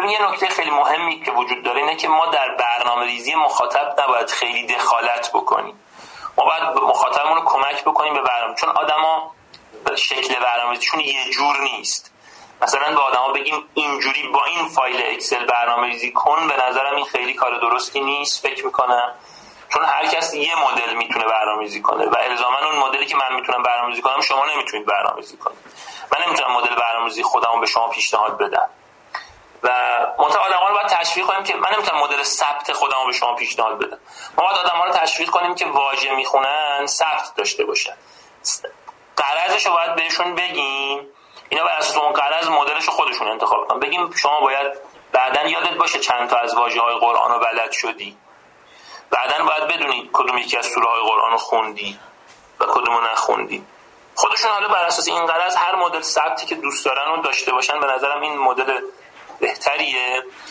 یه نکته خیلی مهمی که وجود داره اینه که ما در برنامه‌ریزی مخاطب نباید خیلی دخالت بکنیم. ما باید مخاطبمون رو کمک بکنیم به برنامه، چون آدما شکل برنامه‌ریزیشون یه جور نیست. مثلا به آدما بگیم اینجوری با این فایل اکسل برنامه‌ریزی کن، به نظرم این خیلی کار درستی نیست فکر می‌کنم، چون هر کس یه مدل میتونه برنامه‌ریزی کنه و الزاما اون مدلی که من میتونم برنامه‌ریزی کنم شما نمیتونید برنامه‌ریزی کنید. من نمیتونم مدل برنامه‌ریزی خودمو به شما پیشنهاد بدم و منتها آدم‌ها رو باید تشویق کنیم که من نمیتونم مدل ثبت خودمو به شما پیشنهاد بدم. ما باید آدم‌ها رو تشویق کنیم که واژه میخونن ثبت داشته باشن. قرضش رو باید بهشون بگیم، اینا بر اساس اون قرض مدلش رو خودشون انتخاب کنن. بگیم شما باید بعداً یادت باشه چند تا از واژه‌های قرآن رو بلد شدی، بعداً باید بدونید کدوم یکی از سوره‌های قرآن رو خوندی و کدوم رو نخوندی. خودشون حالا بر اساس این قرض هر مدل ثبتی که دوست دارن رو داشته باشن. به نظرم این مدل بهتریه